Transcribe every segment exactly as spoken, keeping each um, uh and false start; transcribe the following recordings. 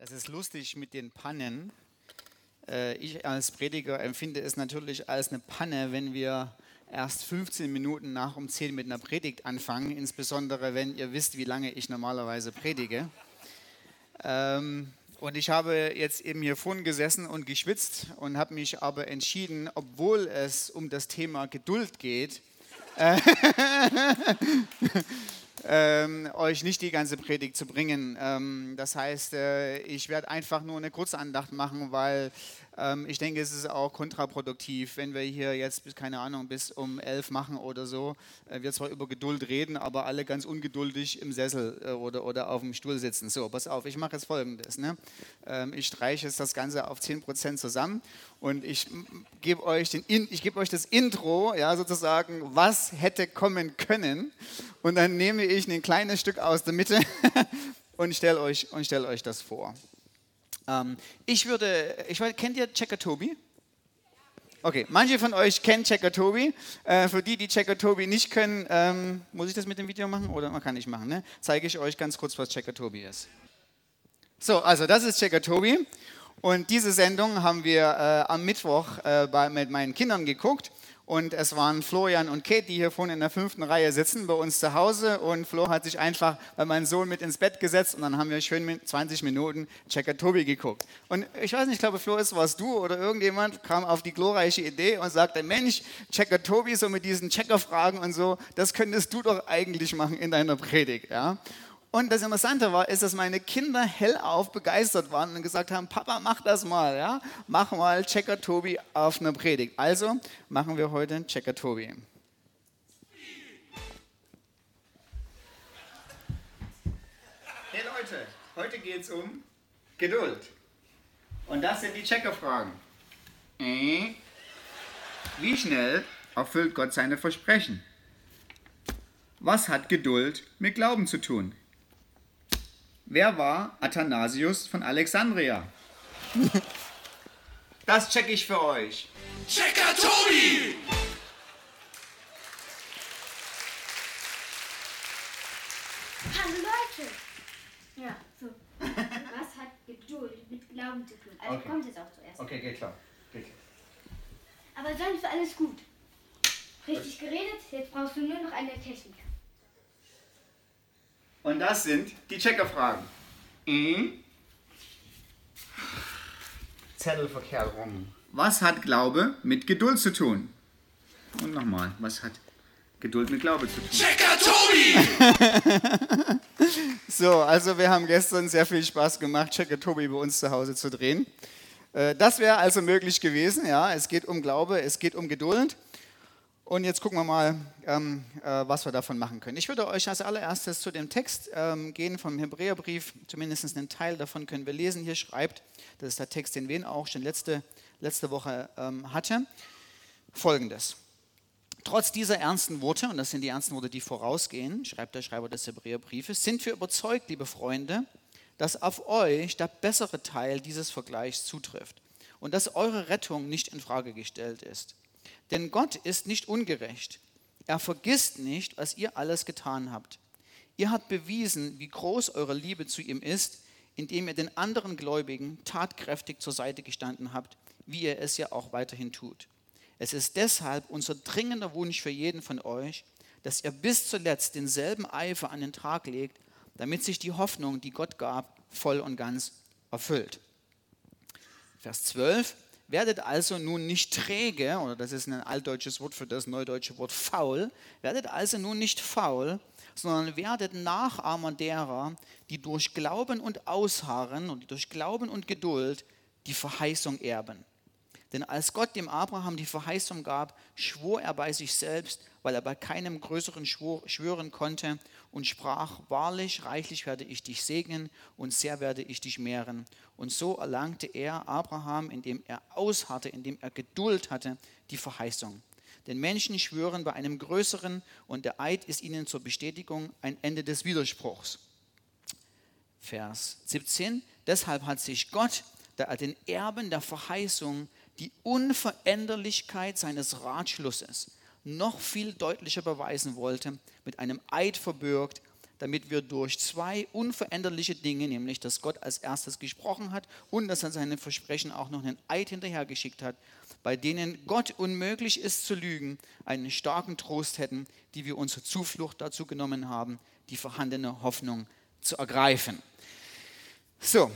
Es ist lustig mit den Pannen. Ich als Prediger empfinde es natürlich als eine Panne, wenn wir erst fünfzehn Minuten nach um zehn mit einer Predigt anfangen, insbesondere wenn ihr wisst, wie lange ich normalerweise predige. Und ich habe jetzt eben hier vorne gesessen und geschwitzt und habe mich aber entschieden, obwohl es um das Thema Geduld geht, äh, ähm, euch nicht die ganze Predigt zu bringen. Ähm, das heißt, äh, ich werde einfach nur eine Kurzandacht machen, weil ähm, ich denke, es ist auch kontraproduktiv, wenn wir hier jetzt, bis, keine Ahnung, bis um elf machen oder so. Äh, wir zwar über Geduld reden, aber alle ganz ungeduldig im Sessel äh, oder, oder auf dem Stuhl sitzen. So, pass auf, ich mache jetzt Folgendes. Ne? Ähm, ich streiche jetzt das Ganze auf zehn Prozent zusammen und ich gebe euch, den In, ich gebe euch das Intro, ja, sozusagen, was hätte kommen können. Und dann nehme ich ein kleines Stück aus der Mitte und stelle euch, und stell euch das vor. Ähm, ich würde, ich weiß, kennt ihr Checker Tobi? Okay, manche von euch kennen Checker Tobi. Äh, für die, die Checker Tobi nicht können, ähm, muss ich das mit dem Video machen oder man kann nicht machen, ne? Zeige ich euch ganz kurz, was Checker Tobi ist. So, also das ist Checker Tobi und diese Sendung haben wir äh, am Mittwoch äh, bei, mit meinen Kindern geguckt. Und es waren Florian und Kate, die hier vorne in der fünften Reihe sitzen, bei uns zu Hause. Und Flo hat sich einfach bei meinem Sohn mit ins Bett gesetzt und dann haben wir schön zwanzig Minuten Checker Tobi geguckt. Und ich weiß nicht, ich glaube, Flo, es warst du oder irgendjemand, kam auf die glorreiche Idee und sagte, Mensch, Checker Tobi, so mit diesen Checkerfragen und so, das könntest du doch eigentlich machen in deiner Predigt, ja. Und das Interessante war, ist, dass meine Kinder hellauf begeistert waren und gesagt haben, Papa, mach das mal, ja? Mach mal Checker Tobi auf einer Predigt. Also machen wir heute Checker Tobi. Hey Leute, heute geht es um Geduld. Und das sind die Checkerfragen. Wie schnell erfüllt Gott seine Versprechen? Was hat Geduld mit Glauben zu tun? Wer war Athanasius von Alexandria? Das check ich für euch. Checker Tobi! Hallo Leute! Ja, so. Was hat Geduld mit Glauben zu tun? Also Okay. kommt jetzt auch zuerst. Okay, geht klar. Geht klar. Aber sonst war alles gut. Richtig geredet, jetzt brauchst du nur noch eine Technik. Und das sind die Checkerfragen. Mhm. Zettel verkehrt rum. Was hat Glaube mit Geduld zu tun? Und nochmal, was hat Geduld mit Glaube zu tun? Checker Tobi! So, also wir haben gestern sehr viel Spaß gemacht, Checker Tobi bei uns zu Hause zu drehen. Äh, Das wäre also möglich gewesen, ja. Es geht um Glaube, es geht um Geduld. Und jetzt gucken wir mal, ähm, äh, was wir davon machen können. Ich würde euch als allererstes zu dem Text ähm, gehen vom Hebräerbrief, zumindest einen Teil davon können wir lesen. Hier schreibt, das ist der Text, den Wen auch schon letzte, letzte Woche ähm, hatte, Folgendes. Trotz dieser ernsten Worte, und das sind die ernsten Worte, die vorausgehen, schreibt der Schreiber des Hebräerbriefes, sind wir überzeugt, liebe Freunde, dass auf euch der bessere Teil dieses Vergleichs zutrifft und dass eure Rettung nicht in Frage gestellt ist. Denn Gott ist nicht ungerecht. Er vergisst nicht, was ihr alles getan habt. Ihr habt bewiesen, wie groß eure Liebe zu ihm ist, indem ihr den anderen Gläubigen tatkräftig zur Seite gestanden habt, wie ihr es ja auch weiterhin tut. Es ist deshalb unser dringender Wunsch für jeden von euch, dass ihr bis zuletzt denselben Eifer an den Tag legt, damit sich die Hoffnung, die Gott gab, voll und ganz erfüllt. Vers zwölf. Werdet also nun nicht träge, oder das ist ein altdeutsches Wort für das neudeutsche Wort faul, werdet also nun nicht faul, sondern werdet Nachahmer derer, die durch Glauben und Ausharren und durch Glauben und Geduld die Verheißung erben. Denn als Gott dem Abraham die Verheißung gab, schwor er bei sich selbst, weil er bei keinem größeren Schwur schwören konnte und sprach, wahrlich, reichlich werde ich dich segnen und sehr werde ich dich mehren. Und so erlangte er, Abraham, indem er ausharrte, indem er Geduld hatte, die Verheißung. Denn Menschen schwören bei einem größeren und der Eid ist ihnen zur Bestätigung ein Ende des Widerspruchs. Vers siebzehn. Deshalb hat sich Gott, da er den Erben der Verheißung die Unveränderlichkeit seines Ratschlusses noch viel deutlicher beweisen wollte, mit einem Eid verbürgt, damit wir durch zwei unveränderliche Dinge, nämlich dass Gott als erstes gesprochen hat und dass er seine Versprechen auch noch einen Eid hinterhergeschickt hat, bei denen Gott unmöglich ist zu lügen, einen starken Trost hätten, die wir unsere Zuflucht dazu genommen haben, die vorhandene Hoffnung zu ergreifen. So,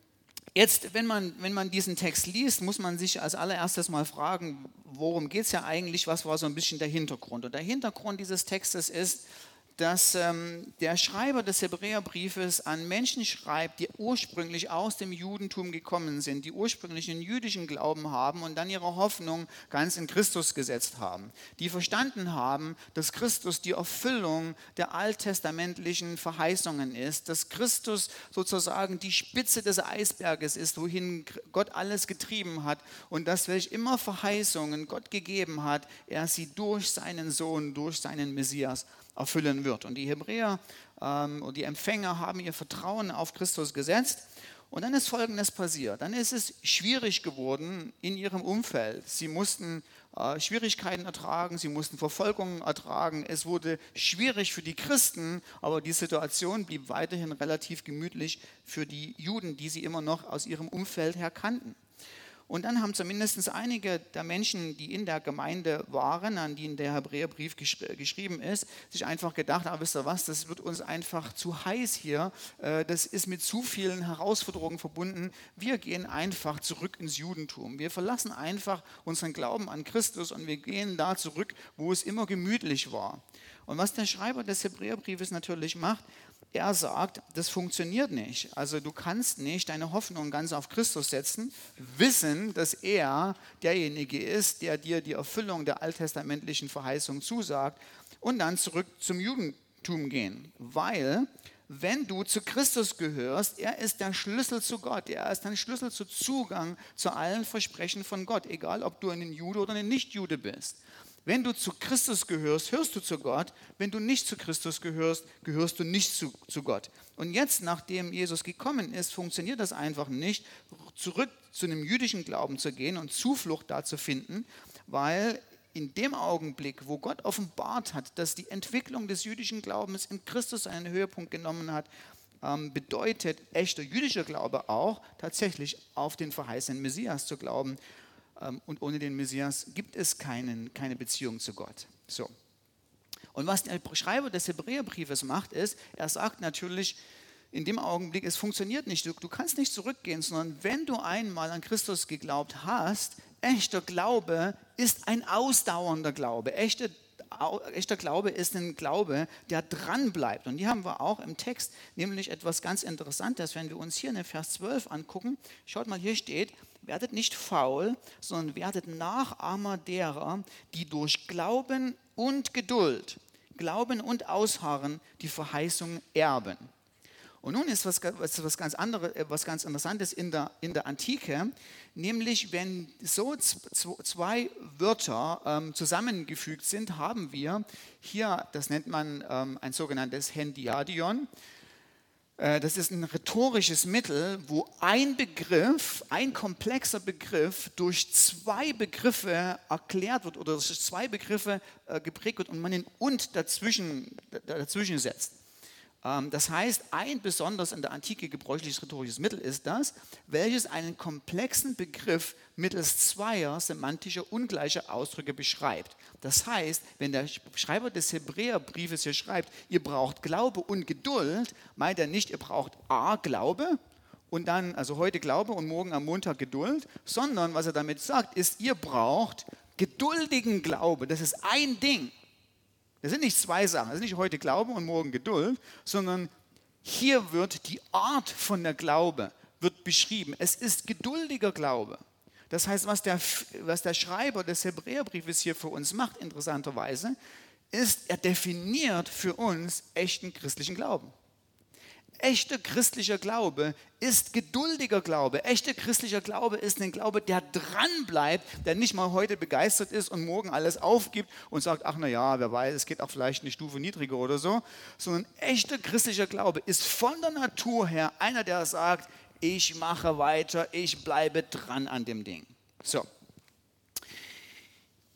jetzt, wenn man, wenn man diesen Text liest, muss man sich als allererstes mal fragen, worum geht es ja eigentlich, was war so ein bisschen der Hintergrund? Und der Hintergrund dieses Textes ist, dass ähm, der Schreiber des Hebräerbriefes an Menschen schreibt, die ursprünglich aus dem Judentum gekommen sind, die ursprünglich einen jüdischen Glauben haben und dann ihre Hoffnung ganz in Christus gesetzt haben, die verstanden haben, dass Christus die Erfüllung der alttestamentlichen Verheißungen ist, dass Christus sozusagen die Spitze des Eisberges ist, wohin Gott alles getrieben hat und dass welch immer Verheißungen Gott gegeben hat, er sie durch seinen Sohn, durch seinen Messias erfüllen wird. Und die Hebräer ähm, und die Empfänger haben ihr Vertrauen auf Christus gesetzt. Und dann ist Folgendes passiert. Dann ist es schwierig geworden in ihrem Umfeld. Sie mussten äh, Schwierigkeiten ertragen, sie mussten Verfolgungen ertragen. Es wurde schwierig für die Christen, aber die Situation blieb weiterhin relativ gemütlich für die Juden, die sie immer noch aus ihrem Umfeld her kannten. Und dann haben zumindest einige der Menschen, die in der Gemeinde waren, an die der Hebräerbrief gesch- geschrieben ist, sich einfach gedacht, ah, wisst ihr was, das wird uns einfach zu heiß hier, das ist mit zu vielen Herausforderungen verbunden, wir gehen einfach zurück ins Judentum. Wir verlassen einfach unseren Glauben an Christus und wir gehen da zurück, wo es immer gemütlich war. Und was der Schreiber des Hebräerbriefes natürlich macht, er sagt, das funktioniert nicht. Also du kannst nicht deine Hoffnung ganz auf Christus setzen, wissen, dass er derjenige ist, der dir die Erfüllung der alttestamentlichen Verheißung zusagt und dann zurück zum Judentum gehen. Weil, wenn du zu Christus gehörst, er ist der Schlüssel zu Gott, er ist der Schlüssel zu Zugang zu allen Versprechen von Gott, egal ob du ein Jude oder ein Nicht-Jude bist. Wenn du zu Christus gehörst, hörst du zu Gott. Wenn du nicht zu Christus gehörst, gehörst du nicht zu, zu Gott. Und jetzt, nachdem Jesus gekommen ist, funktioniert das einfach nicht, zurück zu einem jüdischen Glauben zu gehen und Zuflucht da zu finden, weil in dem Augenblick, wo Gott offenbart hat, dass die Entwicklung des jüdischen Glaubens in Christus einen Höhepunkt genommen hat, bedeutet echter jüdischer Glaube auch, tatsächlich auf den verheißenen Messias zu glauben. Und ohne den Messias gibt es keinen, keine Beziehung zu Gott. So. Und was der Schreiber des Hebräerbriefes macht, ist, er sagt natürlich in dem Augenblick, es funktioniert nicht, du, du kannst nicht zurückgehen, sondern wenn du einmal an Christus geglaubt hast, echter Glaube ist ein ausdauernder Glaube. Echte, echter Glaube ist ein Glaube, der dran bleibt. Und die haben wir auch im Text, nämlich etwas ganz Interessantes, wenn wir uns hier in Vers zwölf angucken. Schaut mal, hier steht, werdet nicht faul, sondern werdet Nachahmer derer, die durch Glauben und Geduld, Glauben und Ausharren die Verheißung erben. Und nun ist was, was, ganz, andere, was ganz Interessantes in der, in der Antike, nämlich wenn so zwei Wörter ähm, zusammengefügt sind, haben wir hier, das nennt man ähm, ein sogenanntes Hendiadion. Das ist ein rhetorisches Mittel, wo ein Begriff, ein komplexer Begriff durch zwei Begriffe erklärt wird oder durch zwei Begriffe geprägt wird und man den und dazwischen, dazwischen setzt. Das heißt, ein besonders in der Antike gebräuchliches rhetorisches Mittel ist das, welches einen komplexen Begriff mittels zweier semantischer ungleicher Ausdrücke beschreibt. Das heißt, wenn der Schreiber des Hebräerbriefes hier schreibt, ihr braucht Glaube und Geduld, meint er nicht, ihr braucht A, Glaube und dann, also heute Glaube und morgen am Montag Geduld, sondern was er damit sagt, ist, ihr braucht geduldigen Glaube. Das ist ein Ding. Das sind nicht zwei Sachen, das ist nicht heute Glaube und morgen Geduld, sondern hier wird die Art von der Glaube wird beschrieben. Es ist geduldiger Glaube. Das heißt, was der, was der Schreiber des Hebräerbriefes hier für uns macht, interessanterweise, ist, er definiert für uns echten christlichen Glauben. Echter christlicher Glaube ist geduldiger Glaube. Echter christlicher Glaube ist ein Glaube, der dranbleibt, der nicht mal heute begeistert ist und morgen alles aufgibt und sagt, ach na ja, wer weiß, es geht auch vielleicht eine Stufe niedriger oder so, sondern echter christlicher Glaube ist von der Natur her einer, der sagt, ich mache weiter, ich bleibe dran an dem Ding. So.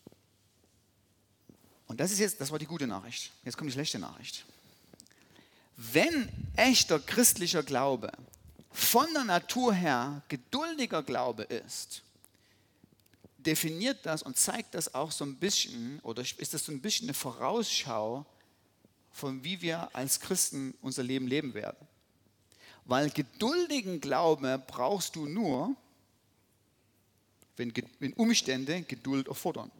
Und das ist jetzt, das war die gute Nachricht. Jetzt kommt die schlechte Nachricht. Wenn echter christlicher Glaube von der Natur her geduldiger Glaube ist, definiert das und zeigt das auch so ein bisschen, oder ist das so ein bisschen eine Vorausschau von wie wir als Christen unser Leben leben werden. Weil geduldigen Glauben brauchst du nur, wenn, wenn Umstände Geduld erfordern.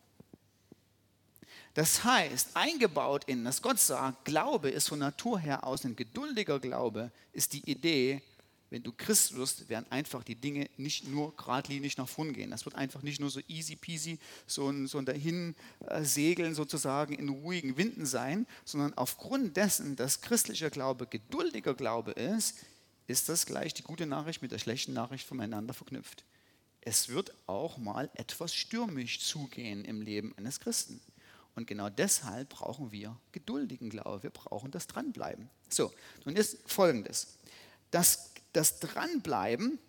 Das heißt, eingebaut in, dass Gott sagt, Glaube ist von Natur her aus ein geduldiger Glaube, ist die Idee, wenn du Christ wirst, werden einfach die Dinge nicht nur geradlinig nach vorn gehen. Das wird einfach nicht nur so easy peasy, so ein, so ein dahin äh, segeln sozusagen in ruhigen Winden sein, sondern aufgrund dessen, dass christlicher Glaube geduldiger Glaube ist, ist das gleich die gute Nachricht mit der schlechten Nachricht voneinander verknüpft. Es wird auch mal etwas stürmisch zugehen im Leben eines Christen. Und genau deshalb brauchen wir geduldigen Glauben. Wir brauchen das Dranbleiben. So, nun ist Folgendes. Das, das Dranbleiben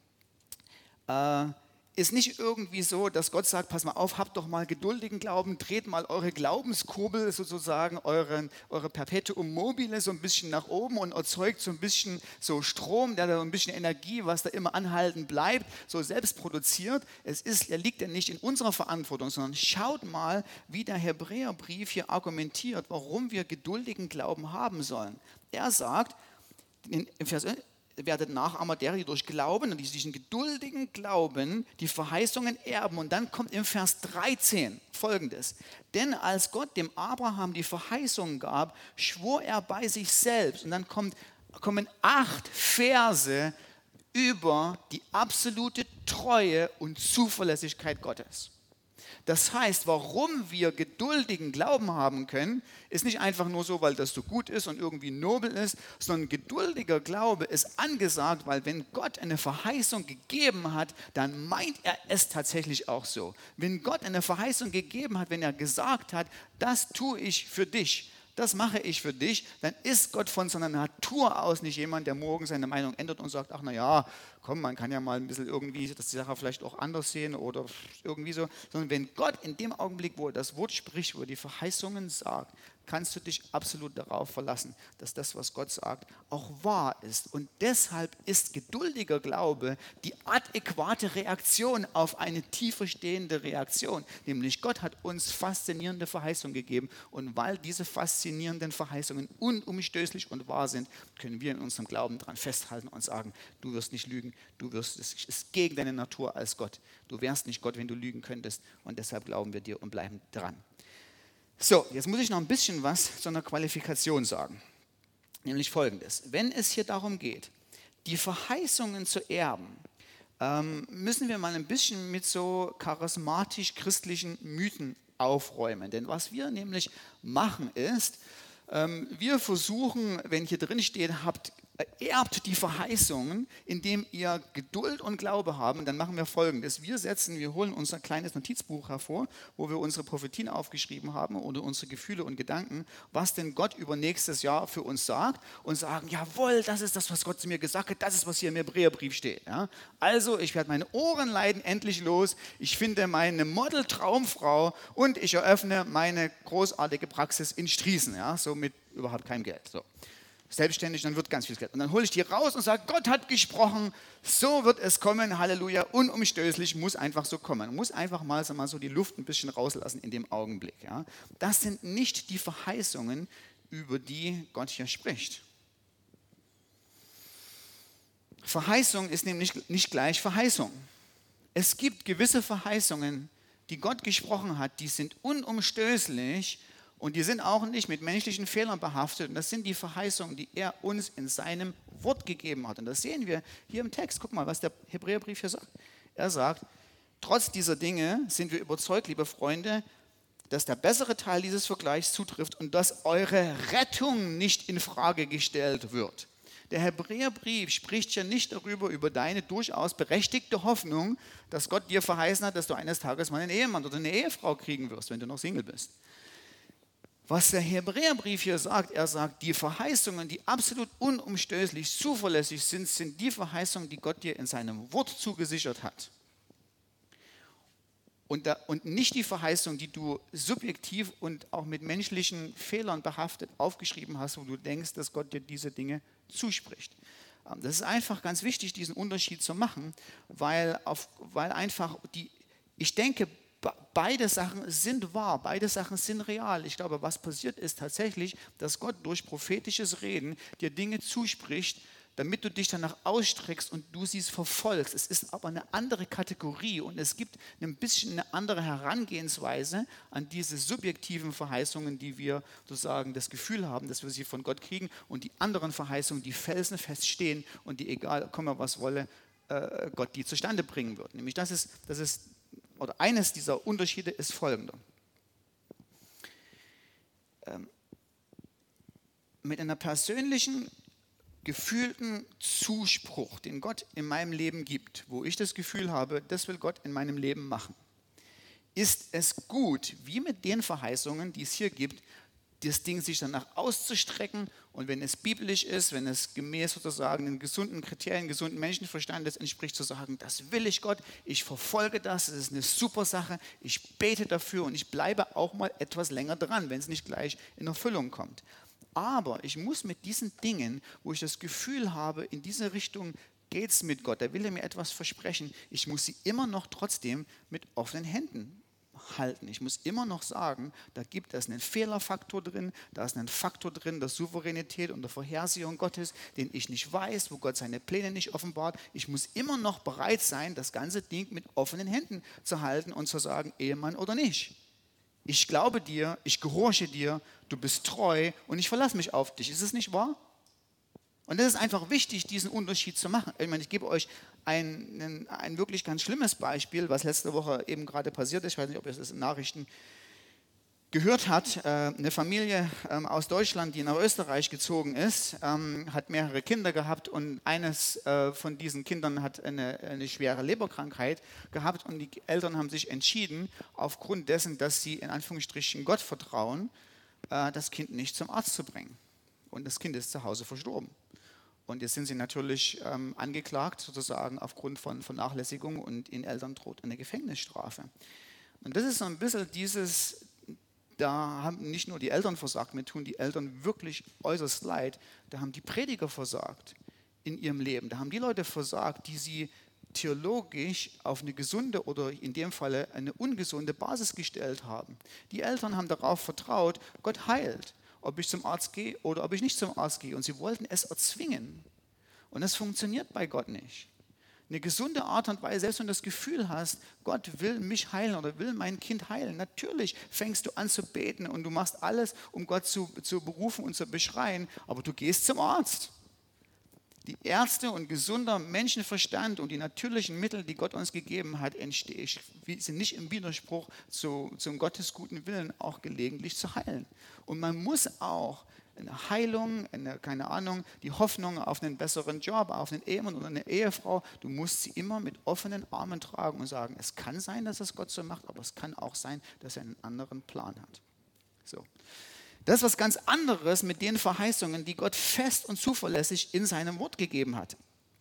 äh, ist nicht irgendwie so, dass Gott sagt, pass mal auf, habt doch mal geduldigen Glauben, dreht mal eure Glaubenskurbel, sozusagen euren, eure Perpetuum mobile so ein bisschen nach oben und erzeugt so ein bisschen so Strom, der da ein bisschen Energie, was da immer anhalten bleibt, so selbst produziert. Es ist, er liegt ja nicht in unserer Verantwortung, sondern schaut mal, wie der Hebräerbrief hier argumentiert, warum wir geduldigen Glauben haben sollen. Er sagt, in, im Vers werdet Nachahmer derer, die durch Glauben und diesen geduldigen Glauben die Verheißungen erben. Und dann kommt im Vers dreizehn Folgendes. Denn als Gott dem Abraham die Verheißungen gab, schwor er bei sich selbst. Und dann kommt, kommen acht Verse über die absolute Treue und Zuverlässigkeit Gottes. Das heißt, warum wir geduldigen Glauben haben können, ist nicht einfach nur so, weil das so gut ist und irgendwie nobel ist, sondern geduldiger Glaube ist angesagt, weil wenn Gott eine Verheißung gegeben hat, dann meint er es tatsächlich auch so. Wenn Gott eine Verheißung gegeben hat, wenn er gesagt hat, das tue ich für dich, das mache ich für dich, dann ist Gott von seiner Natur aus nicht jemand, der morgen seine Meinung ändert und sagt, ach na ja, komm, man kann ja mal ein bisschen irgendwie das die Sache vielleicht auch anders sehen oder irgendwie so. Sondern wenn Gott in dem Augenblick, wo er das Wort spricht, wo er die Verheißungen sagt, kannst du dich absolut darauf verlassen, dass das, was Gott sagt, auch wahr ist. Und deshalb ist geduldiger Glaube die adäquate Reaktion auf eine tiefer stehende Reaktion. Nämlich Gott hat uns faszinierende Verheißungen gegeben und weil diese faszinierenden Verheißungen unumstößlich und wahr sind, können wir in unserem Glauben daran festhalten und sagen, du wirst nicht lügen, du wirst, es ist gegen deine Natur als Gott. Du wärst nicht Gott, wenn du lügen könntest und deshalb glauben wir dir und bleiben dran. So, jetzt muss ich noch ein bisschen was zu einer Qualifikation sagen. Nämlich Folgendes. Wenn es hier darum geht, die Verheißungen zu erben, ähm, müssen wir mal ein bisschen mit so charismatisch-christlichen Mythen aufräumen. Denn was wir nämlich machen ist, ähm, wir versuchen, wenn hier drin steht, habt erbt die Verheißungen, indem ihr Geduld und Glaube haben. Und dann machen wir Folgendes. Wir setzen, wir holen unser kleines Notizbuch hervor, wo wir unsere Prophetien aufgeschrieben haben oder unsere Gefühle und Gedanken, was denn Gott über nächstes Jahr für uns sagt und sagen, jawohl, das ist das, was Gott zu mir gesagt hat, das ist, was hier im Hebräerbrief steht. Ja? Also, ich werde meine Ohren leiden endlich los, ich finde meine Model-Traumfrau und ich eröffne meine großartige Praxis in Striesen, ja? So mit überhaupt keinem Geld. So. Selbstständig, dann wird ganz viel Geld. Und dann hole ich die raus und sage, Gott hat gesprochen, so wird es kommen, Halleluja, unumstößlich, muss einfach so kommen. Man muss einfach mal, mal so die Luft ein bisschen rauslassen in dem Augenblick. Ja. Das sind nicht die Verheißungen, über die Gott hier spricht. Verheißung ist nämlich nicht gleich Verheißung. Es gibt gewisse Verheißungen, die Gott gesprochen hat, die sind unumstößlich. Und die sind auch nicht mit menschlichen Fehlern behaftet. Und das sind die Verheißungen, die er uns in seinem Wort gegeben hat. Und das sehen wir hier im Text. Guck mal, was der Hebräerbrief hier sagt. Er sagt, trotz dieser Dinge sind wir überzeugt, liebe Freunde, dass der bessere Teil dieses Vergleichs zutrifft und dass eure Rettung nicht in Frage gestellt wird. Der Hebräerbrief spricht ja nicht darüber, über deine durchaus berechtigte Hoffnung, dass Gott dir verheißen hat, dass du eines Tages mal einen Ehemann oder eine Ehefrau kriegen wirst, wenn du noch Single bist. Was der Hebräerbrief hier sagt, er sagt, die Verheißungen, die absolut unumstößlich, zuverlässig sind, sind die Verheißungen, die Gott dir in seinem Wort zugesichert hat. Und, da, und nicht die Verheißung, die du subjektiv und auch mit menschlichen Fehlern behaftet aufgeschrieben hast, wo du denkst, dass Gott dir diese Dinge zuspricht. Das ist einfach ganz wichtig, diesen Unterschied zu machen, weil, auf, weil einfach die, ich denke, beide Sachen sind wahr, beide Sachen sind real. Ich glaube, was passiert ist tatsächlich, dass Gott durch prophetisches Reden dir Dinge zuspricht, damit du dich danach ausstreckst und du sie verfolgst. Es ist aber eine andere Kategorie und es gibt ein bisschen eine andere Herangehensweise an diese subjektiven Verheißungen, die wir sozusagen das Gefühl haben, dass wir sie von Gott kriegen, und die anderen Verheißungen, die felsenfest stehen und die, egal komme was wolle, äh, Gott die zustande bringen wird. Nämlich das ist, das ist, oder eines dieser Unterschiede ist folgender. Ähm, mit einer persönlichen gefühlten Zuspruch, den Gott in meinem Leben gibt, wo ich das Gefühl habe, das will Gott in meinem Leben machen, ist es gut, wie mit den Verheißungen, die es hier gibt, das Ding sich danach auszustrecken, und wenn es biblisch ist, wenn es gemäß sozusagen den gesunden Kriterien, gesunden Menschenverstandes entspricht, zu sagen, das will ich Gott, ich verfolge das, es ist eine super Sache, ich bete dafür und ich bleibe auch mal etwas länger dran, wenn es nicht gleich in Erfüllung kommt. Aber ich muss mit diesen Dingen, wo ich das Gefühl habe, in diese Richtung geht es mit Gott, da will er mir etwas versprechen, ich muss sie immer noch trotzdem mit offenen Händen halten. Ich muss immer noch sagen, da gibt es einen Fehlerfaktor drin, da ist ein Faktor drin der Souveränität und der Vorhersehung Gottes, den ich nicht weiß, wo Gott seine Pläne nicht offenbart. Ich muss immer noch bereit sein, das ganze Ding mit offenen Händen zu halten und zu sagen, Ehemann oder nicht. Ich glaube dir, ich gehorche dir, du bist treu und ich verlasse mich auf dich. Ist es nicht wahr? Und das ist einfach wichtig, diesen Unterschied zu machen. Ich meine, ich gebe euch ein, ein, ein wirklich ganz schlimmes Beispiel, was letzte Woche eben gerade passiert ist. Ich weiß nicht, ob ihr es in Nachrichten gehört habt. Eine Familie aus Deutschland, die nach Österreich gezogen ist, hat mehrere Kinder gehabt, und eines von diesen Kindern hat eine, eine schwere Leberkrankheit gehabt, und die Eltern haben sich entschieden, aufgrund dessen, dass sie in Anführungsstrichen Gott vertrauen, das Kind nicht zum Arzt zu bringen. Und das Kind ist zu Hause verstorben. Und jetzt sind sie natürlich ähm, angeklagt, sozusagen aufgrund von Vernachlässigung, und ihnen Eltern droht eine Gefängnisstrafe. Und das ist so ein bisschen dieses, da haben nicht nur die Eltern versagt, mir tun die Eltern wirklich äußerst leid, da haben die Prediger versagt in ihrem Leben. Da haben die Leute versagt, die sie theologisch auf eine gesunde oder in dem Falle eine ungesunde Basis gestellt haben. Die Eltern haben darauf vertraut, Gott heilt, ob ich zum Arzt gehe oder ob ich nicht zum Arzt gehe. Und sie wollten es erzwingen. Und das funktioniert bei Gott nicht. Eine gesunde Art und Weise, selbst wenn du das Gefühl hast, Gott will mich heilen oder will mein Kind heilen, natürlich fängst du an zu beten und du machst alles, um Gott zu, zu berufen und zu beschreien, aber du gehst zum Arzt. Die Ärzte und gesunder Menschenverstand und die natürlichen Mittel, die Gott uns gegeben hat, entstehen, sind nicht im Widerspruch zu, zum Gottes guten Willen, auch gelegentlich zu heilen. Und man muss auch eine Heilung, eine, keine Ahnung, die Hoffnung auf einen besseren Job, auf einen Ehemann oder eine Ehefrau, du musst sie immer mit offenen Armen tragen und sagen, es kann sein, dass es Gott so macht, aber es kann auch sein, dass er einen anderen Plan hat. So. Das ist was ganz anderes mit den Verheißungen, die Gott fest und zuverlässig in seinem Wort gegeben hat.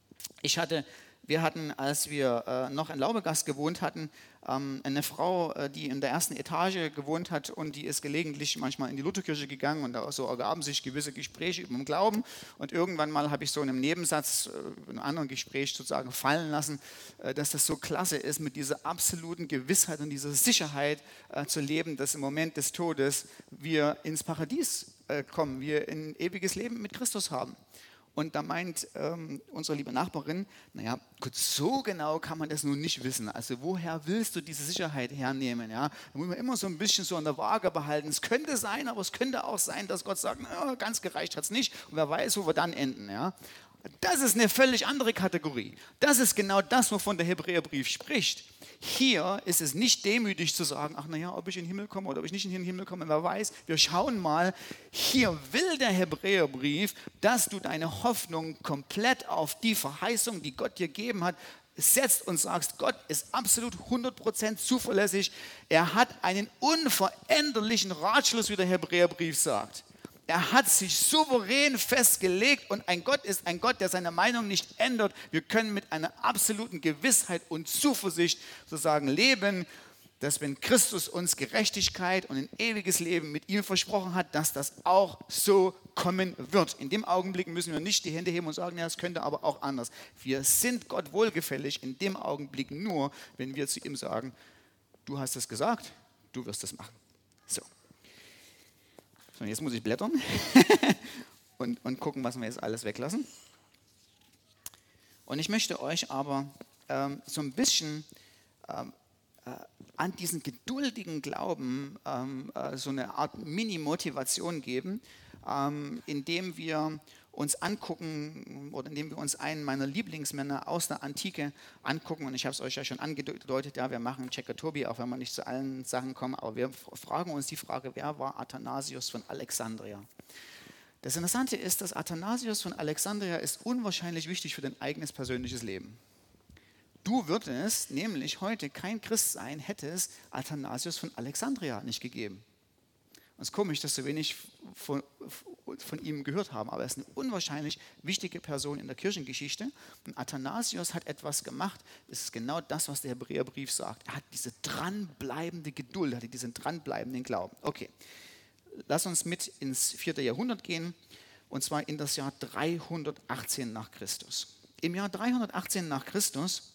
Ich hatte, wir hatten, als wir äh, noch in Laubegast gewohnt hatten, ähm, eine Frau, äh, die in der ersten Etage gewohnt hat, und die ist gelegentlich manchmal in die Lutherkirche gegangen, und da so ergaben sich gewisse Gespräche über den Glauben, und irgendwann mal habe ich so in einem Nebensatz, äh, in einem anderen Gespräch sozusagen fallen lassen, äh, dass das so klasse ist, mit dieser absoluten Gewissheit und dieser Sicherheit äh, zu leben, dass im Moment des Todes wir ins Paradies äh, kommen, wir ein ewiges Leben mit Christus haben. Und da meint ähm, unsere liebe Nachbarin, naja, gut, so genau kann man das nun nicht wissen. Also woher willst du diese Sicherheit hernehmen? Ja? Da muss man immer so ein bisschen so an der Waage behalten. Es könnte sein, aber es könnte auch sein, dass Gott sagt, na, ganz gereicht hat es nicht. Und wer weiß, wo wir dann enden. Ja? Das ist eine völlig andere Kategorie. Das ist genau das, wovon der Hebräerbrief spricht. Hier ist es nicht demütig zu sagen, ach naja, ob ich in den Himmel komme oder ob ich nicht in den Himmel komme, wer weiß. Wir schauen mal, hier will der Hebräerbrief, dass du deine Hoffnung komplett auf die Verheißung, die Gott dir gegeben hat, setzt und sagst, Gott ist absolut hundert Prozent zuverlässig. Er hat einen unveränderlichen Ratschluss, wie der Hebräerbrief sagt. Er hat sich souverän festgelegt, und ein Gott ist ein Gott, der seine Meinung nicht ändert. Wir können mit einer absoluten Gewissheit und Zuversicht sozusagen leben. dass wenn Christus uns Gerechtigkeit und ein ewiges Leben mit ihm versprochen hat, dass das auch so kommen wird. In dem Augenblick müssen wir nicht die Hände heben und sagen, ja, es könnte aber auch anders. Wir sind Gott wohlgefällig in dem Augenblick nur, wenn wir zu ihm sagen, du hast es gesagt, du wirst es machen. So. So, jetzt muss ich blättern und, und gucken, was wir jetzt alles weglassen. Und ich möchte euch aber ähm, so ein bisschen ähm, äh, an diesen geduldigen Glauben ähm, äh, so eine Art Mini-Motivation geben, ähm, indem wir uns angucken oder indem wir uns einen meiner Lieblingsmänner aus der Antike angucken. Und ich habe es euch ja schon angedeutet, ja, wir machen Checker Tobi, auch wenn wir nicht zu allen Sachen kommen, aber wir fragen uns die Frage, wer war Athanasius von Alexandria? Das Interessante ist, dass Athanasius von Alexandria ist unwahrscheinlich wichtig für dein eigenes persönliches Leben. Du würdest nämlich heute kein Christ sein, hätte es Athanasius von Alexandria nicht gegeben. Und es ist komisch, dass so wenig von, von ihm gehört haben, aber er ist eine unwahrscheinlich wichtige Person in der Kirchengeschichte. Und Athanasius hat etwas gemacht, das ist genau das, was der Hebräerbrief sagt. Er hat diese dranbleibende Geduld, hatte diesen dranbleibenden Glauben. Okay. Lass uns mit ins vierte Jahrhundert gehen, und zwar in das Jahr dreihundertachtzehn nach Christus. Im Jahr dreihundertachtzehn nach Christus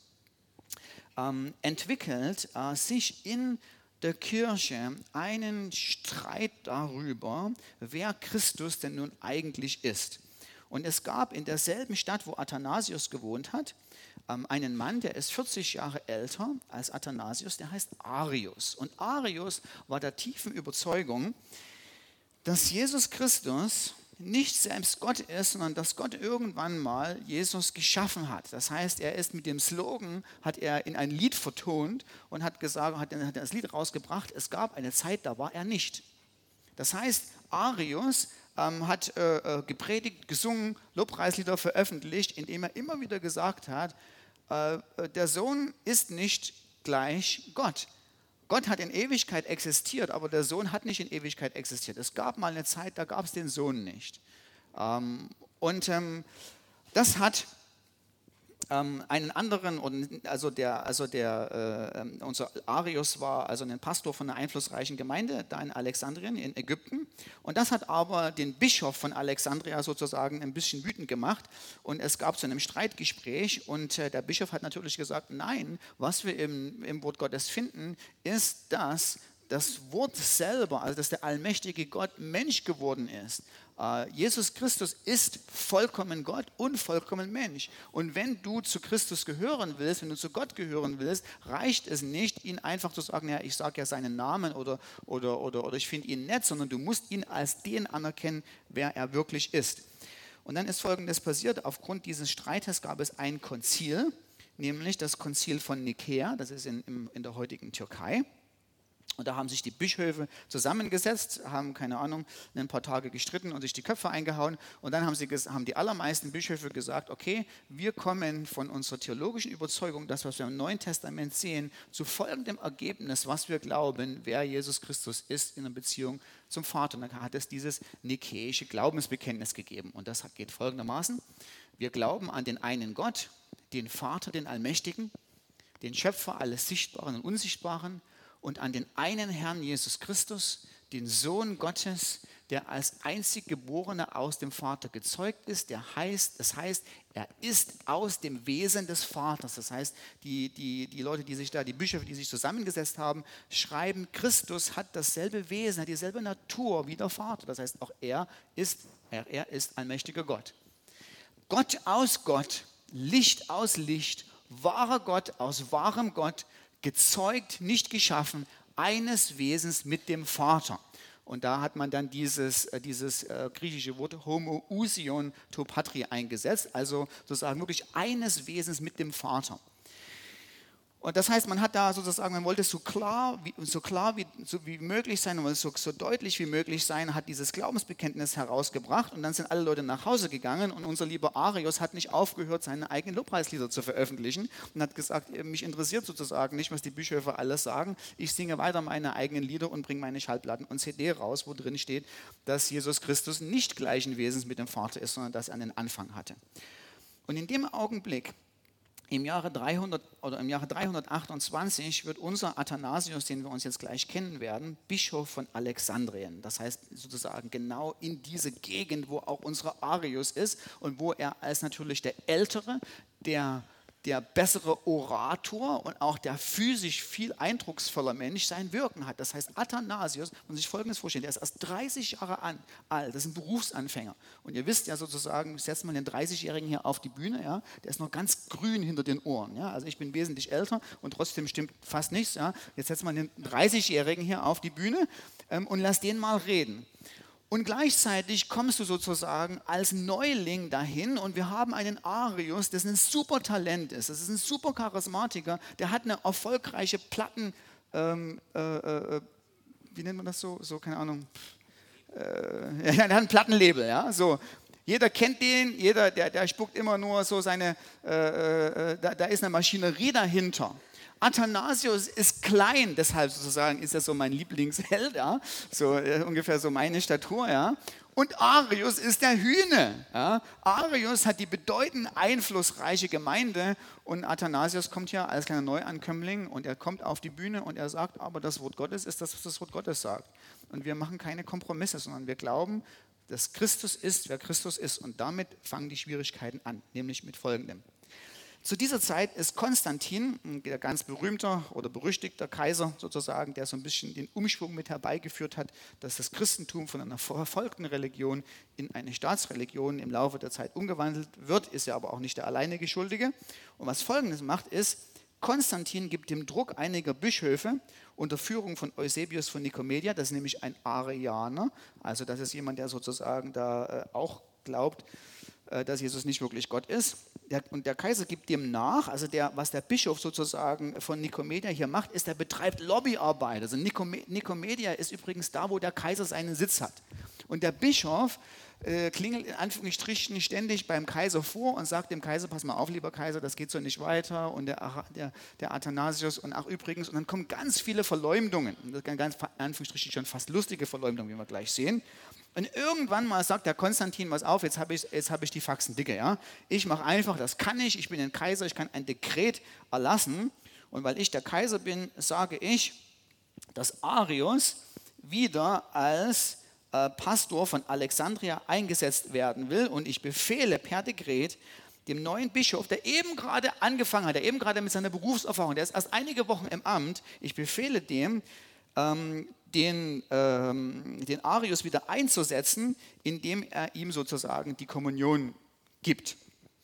ähm, entwickelt äh, sich in der Kirche einen Streit darüber, wer Christus denn nun eigentlich ist. Und es gab in derselben Stadt, wo Athanasius gewohnt hat, ähm, einen Mann, der ist vierzig Jahre älter als Athanasius, der heißt Arius. Und Arius war der tiefen Überzeugung, dass Jesus Christus nicht selbst Gott ist, sondern dass Gott irgendwann mal Jesus geschaffen hat. Das heißt, er ist mit dem Slogan, hat er in ein Lied vertont und hat gesagt, hat, hat das Lied rausgebracht, es gab eine Zeit, da war er nicht. Das heißt, Arius ähm, hat äh, gepredigt, gesungen, Lobpreislieder veröffentlicht, indem er immer wieder gesagt hat, äh, der Sohn ist nicht gleich Gott. Gott hat in Ewigkeit existiert, aber der Sohn hat nicht in Ewigkeit existiert. Es gab mal eine Zeit, da gab es den Sohn nicht. Ähm, und ähm, das hat ähm, einen anderen, also der, also der äh, unser Arius war also ein Pastor von einer einflussreichen Gemeinde da in Alexandrien in Ägypten. Und das hat aber den Bischof von Alexandria sozusagen ein bisschen wütend gemacht. Und es gab zu einem Streitgespräch und äh, der Bischof hat natürlich gesagt, nein, was wir im, im Wort Gottes finden, ist, dass das Wort selber, also dass der allmächtige Gott Mensch geworden ist. Uh, Jesus Christus ist vollkommen Gott und vollkommen Mensch. Und wenn du zu Christus gehören willst, wenn du zu Gott gehören willst, reicht es nicht, ihn einfach zu sagen, ja, ich sage ja seinen Namen oder, oder, oder, oder ich finde ihn nett, sondern du musst ihn als den anerkennen, wer er wirklich ist. Und dann ist Folgendes passiert, aufgrund dieses Streites gab es ein Konzil, nämlich das Konzil von Nikäa, das ist in, in, in der heutigen Türkei. Und da haben sich die Bischöfe zusammengesetzt, haben, keine Ahnung, ein paar Tage gestritten und sich die Köpfe eingehauen. Und dann haben, sie, haben die allermeisten Bischöfe gesagt, okay, wir kommen von unserer theologischen Überzeugung, das, was wir im Neuen Testament sehen, zu folgendem Ergebnis, was wir glauben, wer Jesus Christus ist in der Beziehung zum Vater. Und dann hat es dieses nikäische Glaubensbekenntnis gegeben. Und das geht folgendermaßen. Wir glauben an den einen Gott, den Vater, den Allmächtigen, den Schöpfer alles Sichtbaren und Unsichtbaren, und an den einen Herrn Jesus Christus, den Sohn Gottes, der als einzig Geborener aus dem Vater gezeugt ist, der heißt, das heißt, er ist aus dem Wesen des Vaters. Das heißt, die, die, die Leute, die sich da, die Bischöfe, die sich zusammengesetzt haben, schreiben, Christus hat dasselbe Wesen, hat dieselbe Natur wie der Vater. Das heißt, auch er ist, er, er ist allmächtiger Gott. Gott aus Gott, Licht aus Licht, wahrer Gott aus wahrem Gott, gezeugt, nicht geschaffen, eines Wesens mit dem Vater. Und da hat man dann dieses, dieses äh, griechische Wort Homoousion to Patri eingesetzt, also sozusagen wirklich eines Wesens mit dem Vater. Und das heißt, man hat da sozusagen, man wollte es so klar wie, so klar wie, so wie möglich sein, und so, so deutlich wie möglich sein, hat dieses Glaubensbekenntnis herausgebracht und dann sind alle Leute nach Hause gegangen und unser lieber Arius hat nicht aufgehört, seine eigenen Lobpreislieder zu veröffentlichen und hat gesagt, mich interessiert sozusagen nicht, was die Bischöfe alles sagen, ich singe weiter meine eigenen Lieder und bringe meine Schallplatten und C D raus, wo drin steht, dass Jesus Christus nicht gleichen Wesens mit dem Vater ist, sondern dass er einen Anfang hatte. Und in dem Augenblick, Im Jahre dreihundert oder im Jahre dreihundertachtundzwanzig wird unser Athanasius, den wir uns jetzt gleich kennen werden, Bischof von Alexandrien. Das heißt sozusagen genau in diese Gegend, wo auch unser Arius ist und wo er als natürlich der Ältere, der der bessere Orator und auch der physisch viel eindrucksvoller Mensch sein Wirken hat. Das heißt, Athanasius, muss man sich Folgendes vorstellen, der ist erst dreißig Jahre an, alt, das ist ein Berufsanfänger. Und ihr wisst ja sozusagen, setzt man den dreißigjährigen hier auf die Bühne, ja, der ist noch ganz grün hinter den Ohren. Ja. Also ich bin wesentlich älter und trotzdem stimmt fast nichts. Ja. Jetzt setzt man den dreißigjährigen hier auf die Bühne ähm, und lasst den mal reden. Und gleichzeitig kommst du sozusagen als Neuling dahin und wir haben einen Arius, der ein super Talent ist. Das ist ein super Charismatiker, der hat eine erfolgreiche Platten, ähm, äh, äh, wie nennt man das so, so keine Ahnung, äh, der hat ein Plattenlabel, ja, so. Jeder kennt den, jeder, der, der spuckt immer nur so seine, äh, äh, da, da ist eine Maschinerie dahinter. Athanasius ist klein, deshalb sozusagen ist er so mein Lieblingsheld, ja? So äh, ungefähr so meine Statur. Ja? Und Arius ist der Hühne. Ja? Arius hat die bedeutend einflussreiche Gemeinde und Athanasius kommt ja als kleiner Neuankömmling und er kommt auf die Bühne und er sagt, aber das Wort Gottes ist das, was das Wort Gottes sagt. Und wir machen keine Kompromisse, sondern wir glauben, dass Christus ist, wer Christus ist. Und damit fangen die Schwierigkeiten an, nämlich mit Folgendem. Zu dieser Zeit ist Konstantin, der ganz berühmter oder berüchtigter Kaiser sozusagen, der so ein bisschen den Umschwung mit herbeigeführt hat, dass das Christentum von einer verfolgten Religion in eine Staatsreligion im Laufe der Zeit umgewandelt wird, ist er aber auch nicht der alleinige Schuldige. Und was Folgendes macht, ist, Konstantin gibt dem Druck einiger Bischöfe unter Führung von Eusebius von Nikomedia, das ist nämlich ein Arianer, also das ist jemand, der sozusagen da äh, auch glaubt, äh, dass Jesus nicht wirklich Gott ist. Der, und der Kaiser gibt dem nach, also der, was der Bischof sozusagen von Nikomedia hier macht, ist, er betreibt Lobbyarbeit. Also Nikome, Nikomedia ist übrigens da, wo der Kaiser seinen Sitz hat. Und der Bischof äh, klingelt in Anführungsstrichen ständig beim Kaiser vor und sagt dem Kaiser, pass mal auf, lieber Kaiser, das geht so nicht weiter. Und der, der, der Athanasius und ach übrigens, und dann kommen ganz viele Verleumdungen. Und das sind ganz in Anführungsstrichen schon fast lustige Verleumdungen, wie wir gleich sehen. Und irgendwann mal sagt der Konstantin, pass auf, jetzt habe ich, jetzt hab ich die Faxen dicke. Ja? Ich mache einfach, das kann ich, ich bin ein Kaiser, ich kann ein Dekret erlassen. Und weil ich der Kaiser bin, sage ich, dass Arius wieder als äh, Pastor von Alexandria eingesetzt werden will. Und ich befehle per Dekret dem neuen Bischof, der eben gerade angefangen hat, der eben gerade mit seiner Berufserfahrung, der ist erst einige Wochen im Amt, ich befehle dem, ähm, Den, ähm, den Arius wieder einzusetzen, indem er ihm sozusagen die Kommunion gibt.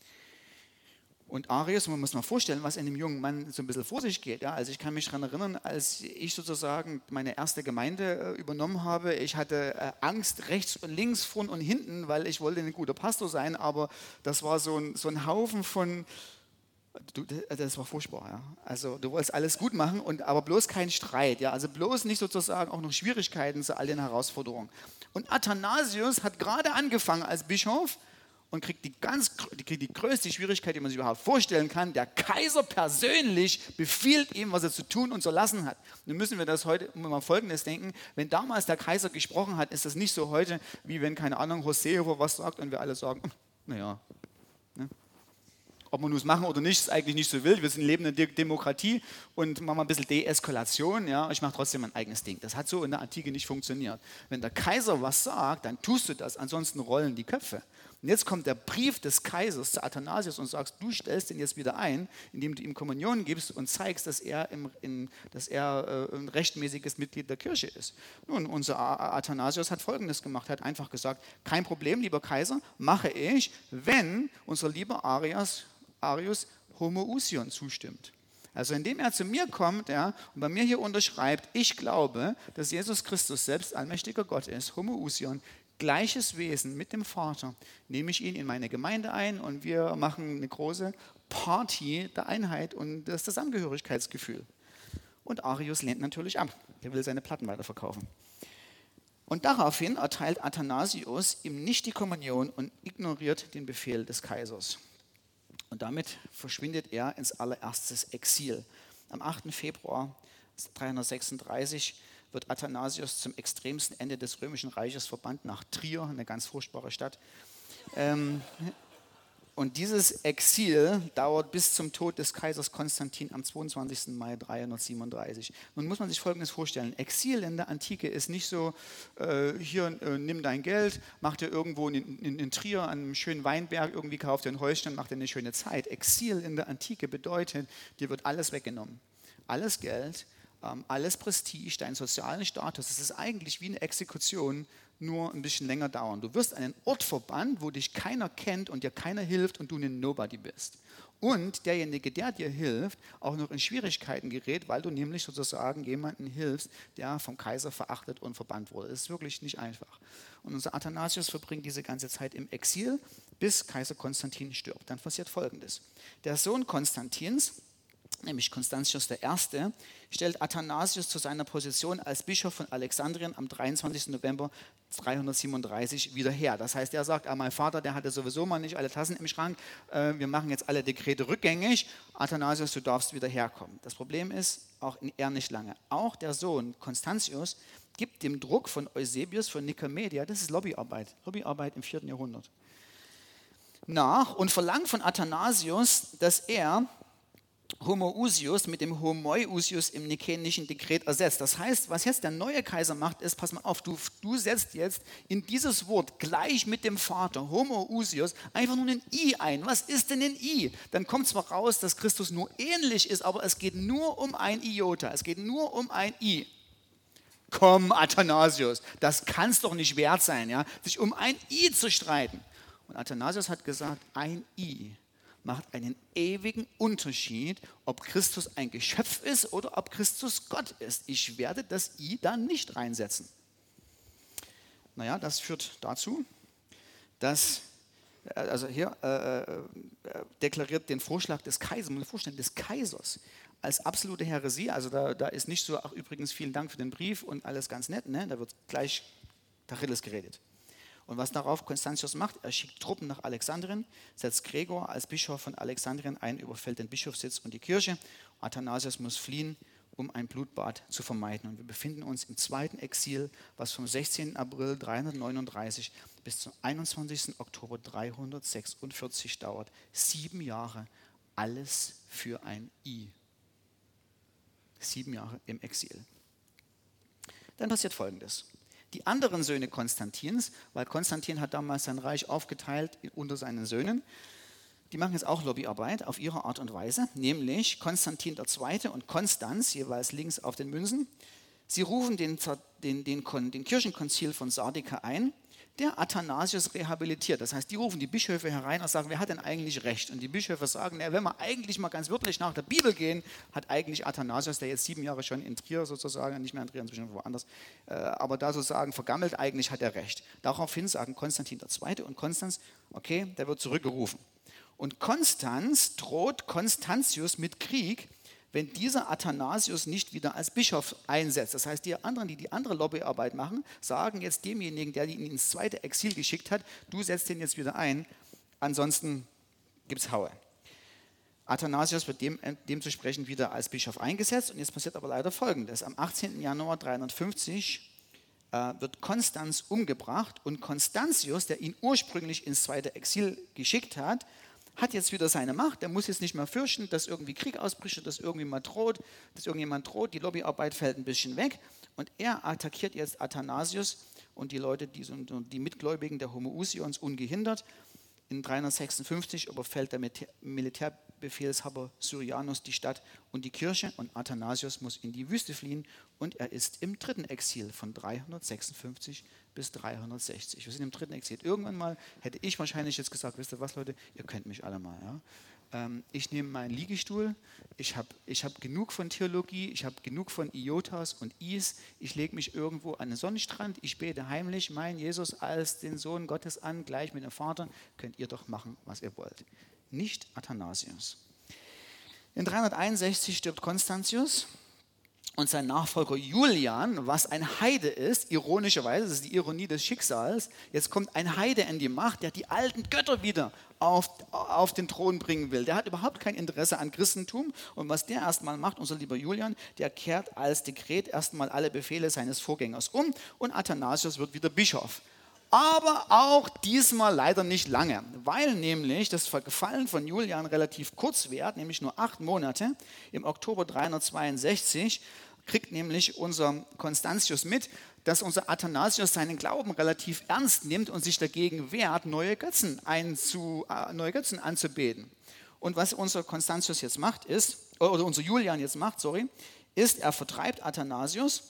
Und Arius, man muss mal vorstellen, was in dem jungen Mann so ein bisschen vor sich geht. Ja? Also ich kann mich daran erinnern, als ich sozusagen meine erste Gemeinde äh, übernommen habe, ich hatte äh, Angst rechts und links, vorn und hinten, weil ich wollte ein guter Pastor sein, aber das war so ein, so ein Haufen von... Du, das war furchtbar, ja. Also du wolltest alles gut machen, und, aber bloß kein Streit, ja. Also bloß nicht sozusagen auch noch Schwierigkeiten zu all den Herausforderungen. Und Athanasius hat gerade angefangen als Bischof und kriegt die, ganz, die, kriegt die größte Schwierigkeit, die man sich überhaupt vorstellen kann. Der Kaiser persönlich befiehlt ihm, was er zu tun und zu lassen hat. Nun müssen wir das heute mal Folgendes denken. Wenn damals der Kaiser gesprochen hat, ist das nicht so heute, wie wenn, keine Ahnung, Hosea was sagt und wir alle sagen, naja, ne? Ob wir es machen oder nicht, ist eigentlich nicht so wild. Wir sind lebende De- Demokratie und machen mal ein bisschen Deeskalation. Ja? Ich mache trotzdem mein eigenes Ding. Das hat so in der Antike nicht funktioniert. Wenn der Kaiser was sagt, dann tust du das, ansonsten rollen die Köpfe. Und jetzt kommt der Brief des Kaisers zu Athanasius und sagst, du stellst ihn jetzt wieder ein, indem du ihm Kommunion gibst und zeigst, dass er, im, in, dass er äh, ein rechtmäßiges Mitglied der Kirche ist. Nun, unser Athanasius hat Folgendes gemacht, hat einfach gesagt, kein Problem, lieber Kaiser, mache ich, wenn unser lieber Arius Arius Homoousion zustimmt. Also indem er zu mir kommt, ja, und bei mir hier unterschreibt, ich glaube, dass Jesus Christus selbst allmächtiger Gott ist, Homoousion, gleiches Wesen mit dem Vater, nehme ich ihn in meine Gemeinde ein und wir machen eine große Party der Einheit und das Zusammengehörigkeitsgefühl. Und Arius lehnt natürlich ab, er will seine Platten weiterverkaufen. Und daraufhin erteilt Athanasius ihm nicht die Kommunion und ignoriert den Befehl des Kaisers. Und damit verschwindet er ins allererste Exil. Am achten Februar dreihundertsechsunddreißig wird Athanasius zum extremsten Ende des Römischen Reiches verbannt nach Trier, eine ganz furchtbare Stadt. Ähm, Und dieses Exil dauert bis zum Tod des Kaisers Konstantin am zweiundzwanzigsten Mai dreihundertsiebenunddreißig. Nun muss man sich Folgendes vorstellen. Exil in der Antike ist nicht so, äh, hier äh, nimm dein Geld, mach dir irgendwo in, in, in Trier an einem schönen Weinberg, irgendwie kauf dir ein Häuschen, mach dir eine schöne Zeit. Exil in der Antike bedeutet, dir wird alles weggenommen. Alles Geld, ähm, alles Prestige, deinen sozialen Status. Es ist eigentlich wie eine Exekution, nur ein bisschen länger dauern. Du wirst an einen Ort verbannt, wo dich keiner kennt und dir keiner hilft und du ein Nobody bist. Und derjenige, der dir hilft, auch noch in Schwierigkeiten gerät, weil du nämlich sozusagen jemanden hilfst, der vom Kaiser verachtet und verbannt wurde. Das ist wirklich nicht einfach. Und unser Athanasius verbringt diese ganze Zeit im Exil, bis Kaiser Konstantin stirbt. Dann passiert Folgendes. Der Sohn Konstantins, nämlich Constantius der Erste, stellt Athanasius zu seiner Position als Bischof von Alexandrien am dreiundzwanzigsten November dreihundertsiebenunddreißig wieder her. Das heißt, er sagt, ah, mein Vater, der hatte sowieso mal nicht alle Tassen im Schrank, äh, wir machen jetzt alle Dekrete rückgängig, Athanasius, du darfst wieder herkommen. Das Problem ist, auch er nicht lange. Auch der Sohn Constantius gibt dem Druck von Eusebius von Nikomedia, das ist Lobbyarbeit, Lobbyarbeit im vierten Jahrhundert, nach und verlangt von Athanasius, dass er Homoousius mit dem Homoiousius im nikäischen Dekret ersetzt. Das heißt, was jetzt der neue Kaiser macht, ist, pass mal auf, du, du setzt jetzt in dieses Wort gleich mit dem Vater, Homoousius, einfach nur ein I ein. Was ist denn ein I? Dann kommt zwar raus, dass Christus nur ähnlich ist, aber es geht nur um ein Iota, es geht nur um ein I. Komm, Athanasius, das kann es doch nicht wert sein, ja, sich um ein I zu streiten. Und Athanasius hat gesagt, ein I macht einen ewigen Unterschied, ob Christus ein Geschöpf ist oder ob Christus Gott ist. Ich werde das I da nicht reinsetzen. Naja, das führt dazu, dass, also hier äh, äh, deklariert den Vorschlag des Kaisers, den Vorschlag des Kaisers als absolute Häresie. Also da, da ist nicht so, ach übrigens, vielen Dank für den Brief und alles ganz nett, ne? Da wird gleich Tacheles geredet. Und was darauf Constantius macht, er schickt Truppen nach Alexandrien, setzt Gregor als Bischof von Alexandrien ein, überfällt den Bischofssitz und die Kirche. Athanasius muss fliehen, um ein Blutbad zu vermeiden. Und wir befinden uns im zweiten Exil, was vom sechzehnten April dreihundertneununddreißig bis zum einundzwanzigsten Oktober dreihundertsechsundvierzig dauert. Sieben Jahre, alles für ein I. Sieben Jahre im Exil. Dann passiert Folgendes. Die anderen Söhne Konstantins, weil Konstantin hat damals sein Reich aufgeteilt unter seinen Söhnen, die machen jetzt auch Lobbyarbeit auf ihre Art und Weise, nämlich Konstantin der Zweite und Konstanz, jeweils links auf den Münzen. Sie rufen den, den, den, den Kirchenkonzil von Sardika ein, der Athanasius rehabilitiert. Das heißt, die rufen die Bischöfe herein und sagen, wer hat denn eigentlich recht? Und die Bischöfe sagen, na, wenn wir eigentlich mal ganz wörtlich nach der Bibel gehen, hat eigentlich Athanasius, der jetzt sieben Jahre schon in Trier sozusagen, nicht mehr in Trier, inzwischen woanders, äh, aber da sozusagen vergammelt, eigentlich hat er recht. Daraufhin sagen Konstantin der Zweite und Konstanz, okay, der wird zurückgerufen. Und Konstanz droht Constantius mit Krieg, wenn dieser Athanasius nicht wieder als Bischof einsetzt. Das heißt, die anderen, die die andere Lobbyarbeit machen, sagen jetzt demjenigen, der ihn ins zweite Exil geschickt hat, du setzt den jetzt wieder ein, ansonsten gibt es Haue. Athanasius wird dem, dementsprechend wieder als Bischof eingesetzt und jetzt passiert aber leider Folgendes. Am achtzehnten Januar dreihundertfünfzig äh, wird Konstanz umgebracht und Constantius, der ihn ursprünglich ins zweite Exil geschickt hat, hat jetzt wieder seine Macht, der muss jetzt nicht mehr fürchten, dass irgendwie Krieg ausbricht, dass irgendwie mal droht, dass irgendjemand droht, die Lobbyarbeit fällt ein bisschen weg und er attackiert jetzt Athanasius und die Leute, die, die Mitgläubigen der Homoousions ungehindert. In dreihundertsechsundfünfzig überfällt der Militärbefehlshaber Syrianus die Stadt und die Kirche und Athanasius muss in die Wüste fliehen und er ist im dritten Exil von dreihundertsechsundfünfzig bis dreihundertsechzig. Wir sind im dritten Exil. Irgendwann mal hätte ich wahrscheinlich jetzt gesagt, wisst ihr was, Leute, ihr könnt mich alle mal. Ja? Ähm, ich nehme meinen Liegestuhl, ich habe ich hab genug von Theologie, ich habe genug von Iotas und Is, ich lege mich irgendwo an den Sonnenstrand, ich bete heimlich meinen Jesus als den Sohn Gottes an, gleich mit dem Vater, könnt ihr doch machen, was ihr wollt. Nicht Athanasius. In dreihunderteinundsechzig stirbt Constantius. Und sein Nachfolger Julian, was ein Heide ist, ironischerweise, das ist die Ironie des Schicksals, jetzt kommt ein Heide in die Macht, der die alten Götter wieder auf, auf den Thron bringen will. Der hat überhaupt kein Interesse an Christentum und was der erstmal macht, unser lieber Julian, der kehrt als Dekret erstmal alle Befehle seines Vorgängers um und Athanasius wird wieder Bischof. Aber auch diesmal leider nicht lange, weil nämlich das Gefallen von Julian relativ kurz währt, nämlich nur acht Monate. Im Oktober dreihundertzweiundsechzig kriegt nämlich unser Constantius mit, dass unser Athanasius seinen Glauben relativ ernst nimmt und sich dagegen wehrt, neue Götzen, einzu, äh, neue Götzen anzubeten. Und was unser Constantius jetzt macht, ist, oder unser Julian jetzt macht, sorry, ist, er vertreibt Athanasius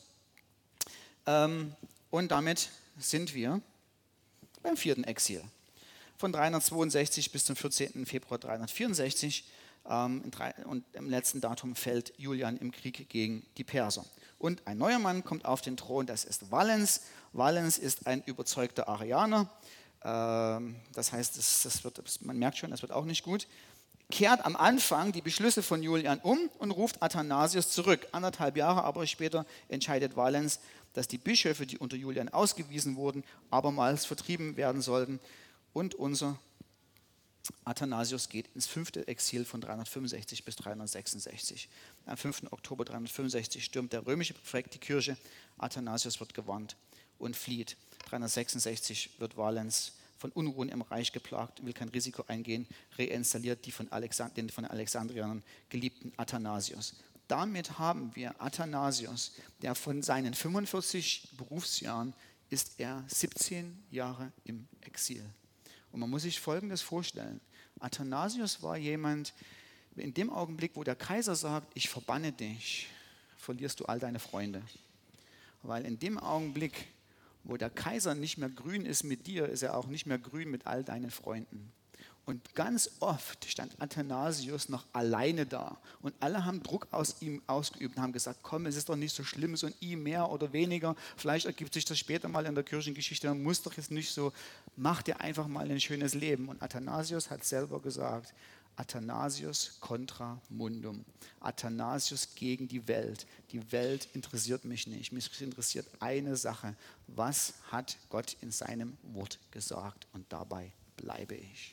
ähm, und damit sind wir beim vierten Exil. Von dreihundertzweiundsechzig bis zum vierzehnten Februar dreihundertvierundsechzig ähm, und im letzten Datum fällt Julian im Krieg gegen die Perser. Und ein neuer Mann kommt auf den Thron, das ist Valens. Valens ist ein überzeugter Arianer, ähm, das heißt, das, das wird, man merkt schon, das wird auch nicht gut. Kehrt am Anfang die Beschlüsse von Julian um und ruft Athanasius zurück. Anderthalb Jahre aber später entscheidet Valens, dass die Bischöfe, die unter Julian ausgewiesen wurden, abermals vertrieben werden sollten. Und unser Athanasius geht ins fünfte Exil von dreihundertfünfundsechzig bis dreihundertsechsundsechzig. Am fünften Oktober dreihundertfünfundsechzig stürmt der römische Präfekt die Kirche. Athanasius wird gewarnt und flieht. dreihundertsechsundsechzig wird Valens von Unruhen im Reich geplagt, will kein Risiko eingehen, reinstalliert die von Alexand- den von Alexandriern geliebten Athanasius. Damit haben wir Athanasius, der von seinen fünfundvierzig Berufsjahren ist er siebzehn Jahre im Exil. Und man muss sich Folgendes vorstellen. Athanasius war jemand, in dem Augenblick, wo der Kaiser sagt, ich verbanne dich, verlierst du all deine Freunde. Weil in dem Augenblick, wo der Kaiser nicht mehr grün ist mit dir, ist er auch nicht mehr grün mit all deinen Freunden. Und ganz oft stand Athanasius noch alleine da. Und alle haben Druck aus ihm ausgeübt und haben gesagt, komm, es ist doch nicht so schlimm, so ein I mehr oder weniger. Vielleicht ergibt sich das später mal in der Kirchengeschichte. Man muss doch jetzt nicht so, mach dir einfach mal ein schönes Leben. Und Athanasius hat selber gesagt, Athanasius contra mundum. Athanasius gegen die Welt. Die Welt interessiert mich nicht. Mich interessiert eine Sache. Was hat Gott in seinem Wort gesagt? Und dabei bleibe ich.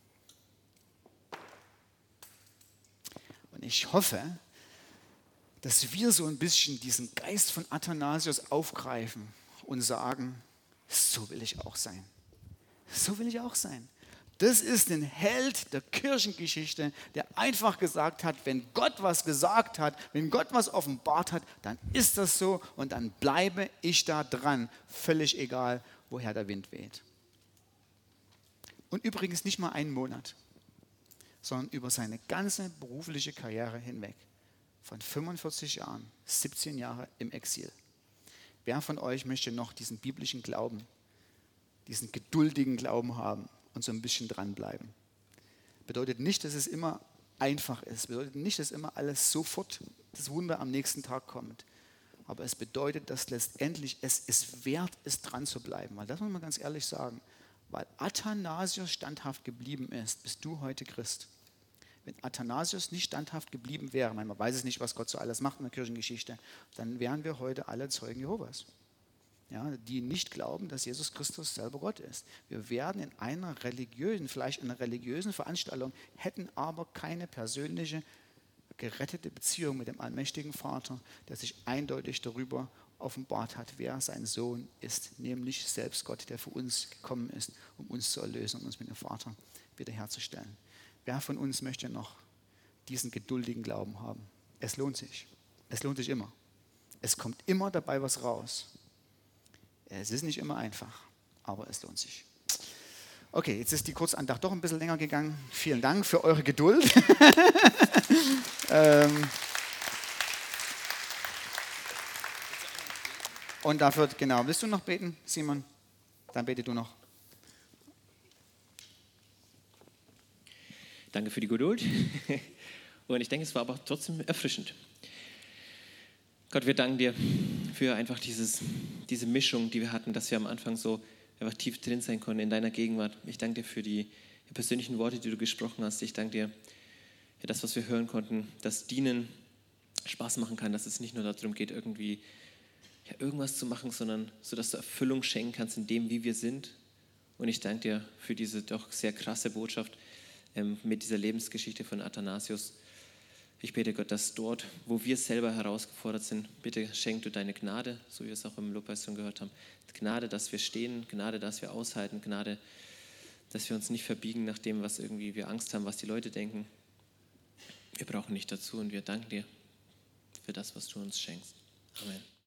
Und ich hoffe, dass wir so ein bisschen diesen Geist von Athanasius aufgreifen und sagen, so will ich auch sein. So will ich auch sein. Das ist ein Held der Kirchengeschichte, der einfach gesagt hat, wenn Gott was gesagt hat, wenn Gott was offenbart hat, dann ist das so und dann bleibe ich da dran, völlig egal, woher der Wind weht. Und übrigens nicht mal einen Monat, sondern über seine ganze berufliche Karriere hinweg. Von fünfundvierzig Jahren, siebzehn Jahre im Exil. Wer von euch möchte noch diesen biblischen Glauben, diesen geduldigen Glauben haben und so ein bisschen dranbleiben? Bedeutet nicht, dass es immer einfach ist. Bedeutet nicht, dass immer alles sofort, das Wunder am nächsten Tag kommt. Aber es bedeutet, dass letztendlich es ist wert ist, dran zu bleiben. Weil das muss man ganz ehrlich sagen. Weil Athanasius standhaft geblieben ist, bist du heute Christ. Wenn Athanasius nicht standhaft geblieben wäre, man weiß es nicht, was Gott so alles macht in der Kirchengeschichte, dann wären wir heute alle Zeugen Jehovas. Ja, die nicht glauben, dass Jesus Christus selber Gott ist. Wir werden in einer religiösen, vielleicht in einer religiösen Veranstaltung, hätten aber keine persönliche, gerettete Beziehung mit dem allmächtigen Vater, der sich eindeutig darüber offenbart hat, wer sein Sohn ist, nämlich selbst Gott, der für uns gekommen ist, um uns zu erlösen und uns mit dem Vater wiederherzustellen. Wer von uns möchte noch diesen geduldigen Glauben haben? Es lohnt sich. Es lohnt sich immer. Es kommt immer dabei was raus. Es ist nicht immer einfach, aber es lohnt sich. Okay, jetzt ist die Kurzandacht doch ein bisschen länger gegangen. Vielen Dank für eure Geduld. ähm Und dafür, genau, willst du noch beten, Simon? Dann bete du noch. Danke für die Geduld. Und ich denke, es war aber trotzdem erfrischend. Gott, wir danken dir für einfach dieses, diese Mischung, die wir hatten, dass wir am Anfang so einfach tief drin sein konnten in deiner Gegenwart. Ich danke dir für die persönlichen Worte, die du gesprochen hast. Ich danke dir für das, was wir hören konnten, dass Dienen Spaß machen kann, dass es nicht nur darum geht, irgendwie ja, irgendwas zu machen, sondern so, dass du Erfüllung schenken kannst in dem, wie wir sind. Und ich danke dir für diese doch sehr krasse Botschaft ähm, mit dieser Lebensgeschichte von Athanasius. Ich bete Gott, dass dort, wo wir selber herausgefordert sind, bitte schenk du deine Gnade, so wie wir es auch im Lobpreis schon gehört haben. Gnade, dass wir stehen, Gnade, dass wir aushalten, Gnade, dass wir uns nicht verbiegen nach dem, was irgendwie wir Angst haben, was die Leute denken. Wir brauchen nicht dazu und wir danken dir für das, was du uns schenkst. Amen.